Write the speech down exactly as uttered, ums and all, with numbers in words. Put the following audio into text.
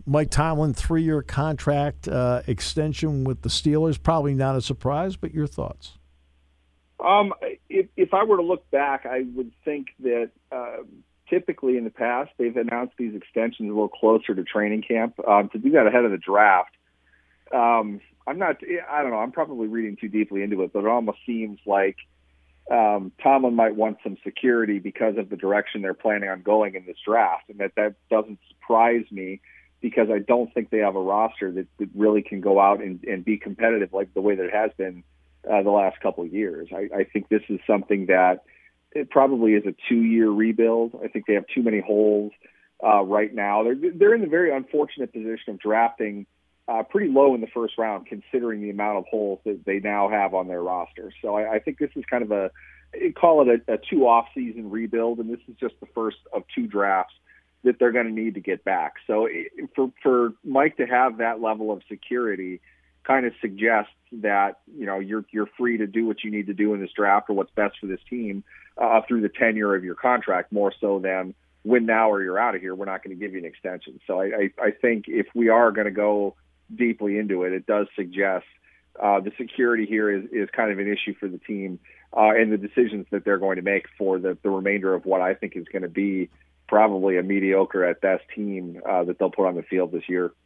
Mike Tomlin, three-year contract uh, extension with the Steelers. Probably not a surprise, but your thoughts? Um, if, if I were to look back, I would think that uh, typically in the past they've announced these extensions a little closer to training camp. Um, to do that ahead of the draft, um, I'm not. I don't know. I'm probably reading too deeply into it, but it almost seems like um, Tomlin might want some security because of the direction they're planning on going in this draft, and that that doesn't surprise me because I don't think they have a roster that, that really can go out and, and be competitive like the way that it has been uh, the last couple of years. I, I think this is something that it probably is a two-year rebuild. I think they have too many holes uh, right now. They're they're in the very unfortunate position of drafting Uh, pretty low in the first round, considering the amount of holes that they now have on their roster. So I, I think this is kind of a, call it a, a two off-season rebuild, and this is just the first of two drafts that they're going to need to get back. So it, for for Mike to have that level of security kind of suggests that, you know, you're you're free to do what you need to do in this draft or what's best for this team uh, through the tenure of your contract, more so than win now or you're out of here. We're not going to give you an extension. So I, I, I think if we are going to go deeply into it, it does suggest uh, the security here is, is kind of an issue for the team uh, and the decisions that they're going to make for the, the remainder of what I think is going to be probably a mediocre at best team uh, that they'll put on the field this year.